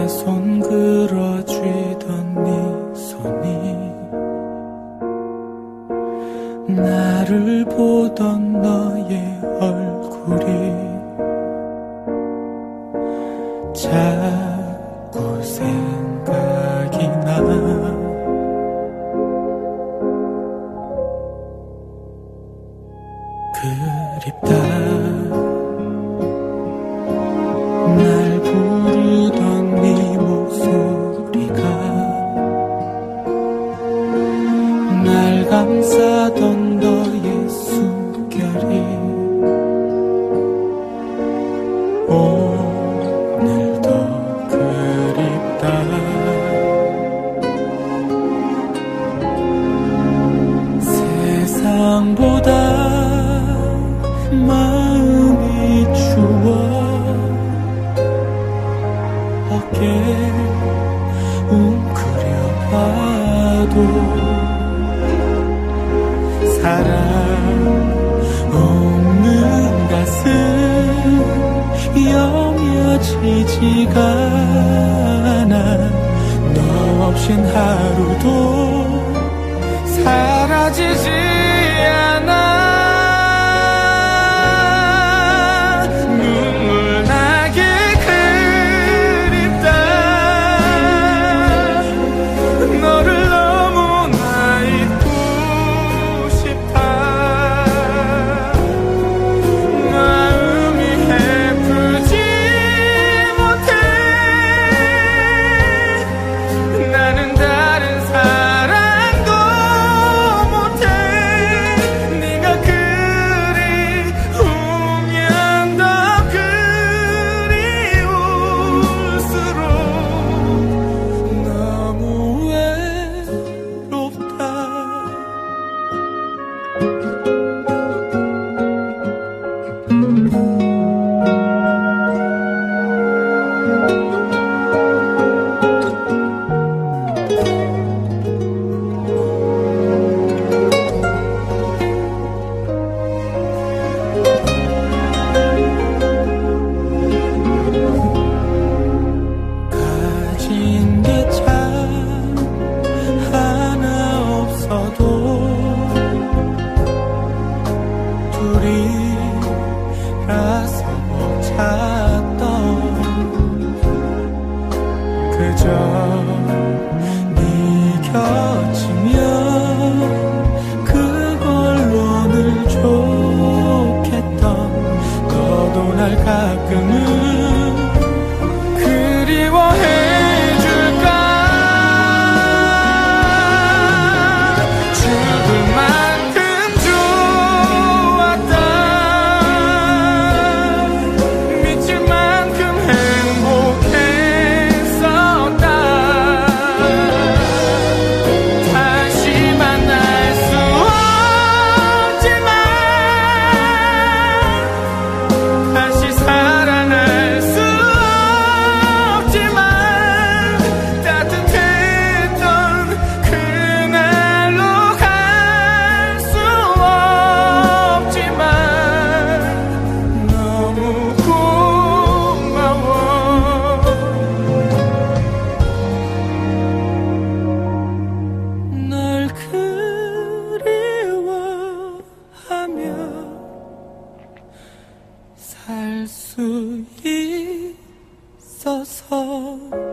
내 손 끌어쥐던 네 손이 나를 보던 너의 얼굴이 자꾸 생각이 나. 그립다. 날 부르던 네 목소리가 날 감싸던 너의 숨결이 오늘도 그립다. 세상보다 마음이 추워 어깨 웅크려봐도 사랑 없는 가슴 여며지지가 않아. 너 없인 하루도 사라지지 않아. 둘이라서 찾던 그저 네 곁이면 그걸로 늘 좋겠던 너도 날 가끔은 그리워해 살 수 있어서